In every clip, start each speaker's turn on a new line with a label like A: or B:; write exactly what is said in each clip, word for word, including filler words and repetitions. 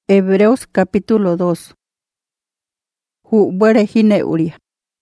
A: Hebreos capítulo dos. Hu buere hine uria.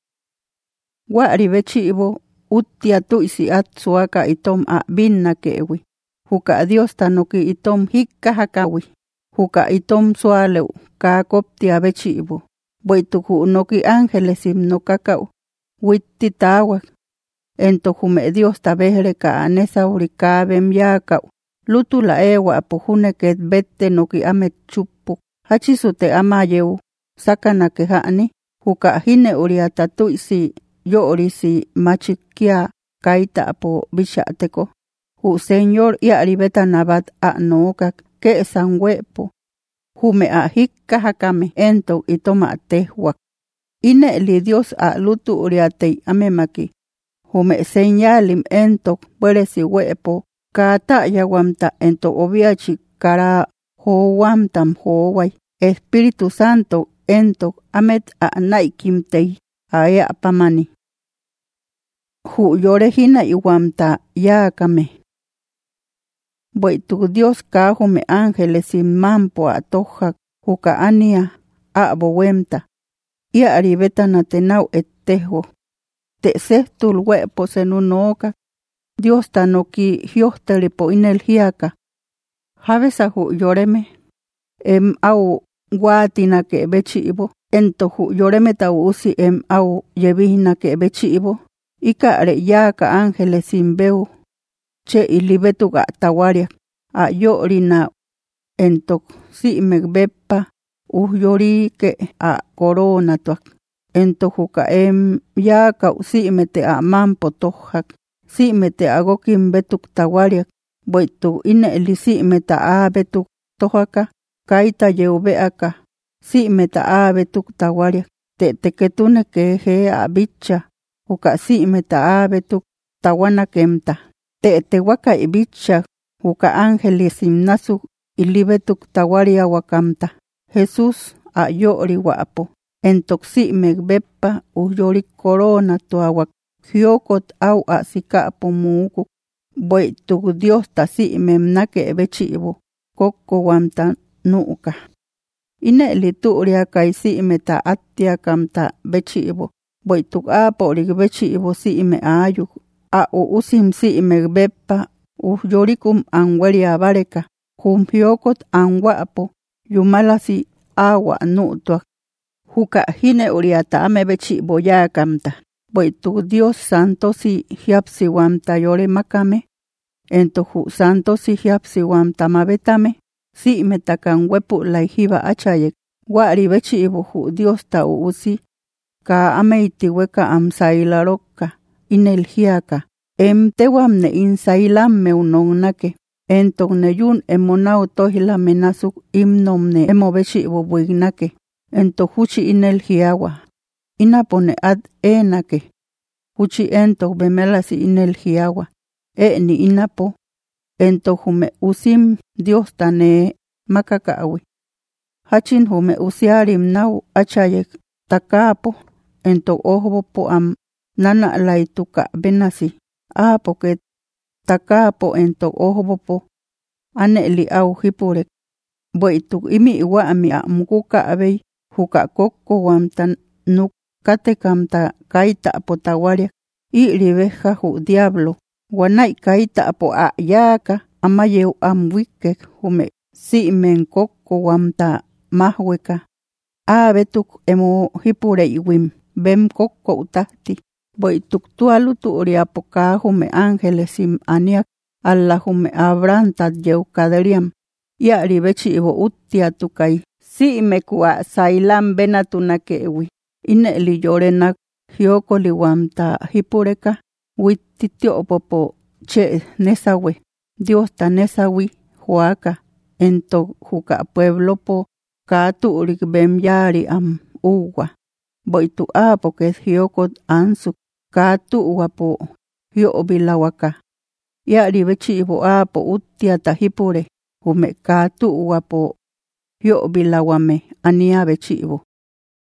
A: Wari bechibo utia tuisi atsuaka itom a binna kewi. Huka Dios tanuki itom hikka hakawi. Huka itom sualeu ka koptia bechibo. Boituku noki ángeles no kakau. Witti tawak. Ento hume Dios tabehre ka anesa urika bemyakau. Lutu la ewa apuhune ket bette noki amet chupu. Hachisute amayeu. Sakana ke haani. Huka hine uria tatuisi yorisi machikia kaita apo bishateko. Hu señor iari beta nabat a nookak ke sanwepo. Hume a hikka hakame ento itoma tehwak. Ine li Dios a lutu uriatei amemaki. Hume señalim ento bueresi wepo. Kata yawamta ento obiachi kara hoamtam hoawai. Espíritu Santo ento amet a naikimtei aya pamani. Hu yorehina iwamta yakame. Boitu Dios ka hume ángeles imampo a tohak huka ania a bowemta. Ia aribeta natenau etteho. Te sehtul wepo senunoka. Dios tanoki hiohtelipo inel hiaka. Habesa hu yoreme. Em au guatina ke bechibo. Ento hu yoreme tau usi em au yebihina ke bechibo. Ika are yaka ángeles imbeu. Che ilibetu ga tawaria. A yorina entok si megbepa. Uh yori ke a corona tuak. Ento huka em yaka usi mete a mampo tohak. Si mete agokim betuk tawaria. Boitu ine li si meta a betuk tohaka. Kaita yeubeaka. Si meta a betuk tawaria. Te teketune ke he a bicha. Huka si meta a betuk tawana kemta. Te te waka ibicha. Huka ángeles imnasu ilibetuk tawaria wakamta. Jesús a yori wapo. Entoksi megbepa u yori corona tuawak. Hyokot au a sikapo muku. Boitu Dios ta si memnake bechibo. Koko wamta nuuka. Ine lituria kai si meta atia kamta bechibo. Boitu apo rig bechibo si me ayuk. A u usim si megbepa. U yorikum anweria bareka. Hum hyokot anwapo. Yumalasi awa nuutuak. Huka hine uriata ame bechibo ya kamta. Boitu Dios santo si hiapsi wamta yore makame. Ento hu santo si hiapsi wamta mabetame. Si metakan wepu laihiba achayek. Wari bechibo hu Dios ta uusi. Ka ameiti weka amsaila roka. Inel hiaka. Em tewam ne insailam meunonake. Entok ne yun emonau tohila menasuk imnom ne emo bechibo buignake. Ento huchi inel hiawa. Inapone ad enake. Huchi ento bemelasi inel hiawa. E ni inapo. Ento hume usim Dios tane makakaawi. Hachin hume usiarim nau achayek takapo. Ento ohopo am nana laituka benasi. Apo ke takapo ento ohopo. Ane li au hipurek. Boitu imi iwa ami a mukuka abey. Huka koko wamtan nuk kate kamta kaita apo tawaria. I ribeja hu diablo. Wanai kaita apo a yaka. Amayeu amwikek hume. Si men koko wamta mahweka. A betuk emo hipure iwim. Bem koko utahti. Boituk tualutu uriapo ka hume ángeles im aniak. Alla hume abrantat yeu kaderiam. Ya ribechi ibo utia tukai. Si me kua sailam benatunake ewi. Ine li yorenak hyoko li wamta hipureka. Wititio popo che nesawe. Dios ta nesawi huaka. Ento huka pueblo po. Katu urik bem yari am uwa. Boitu apo ke hyoko ansuk. Katu uwapo hyo bilawaka. Ya ribechi ibo apo utia ta hipure. Hume katu uwapo hyo bilawame ania bechibo.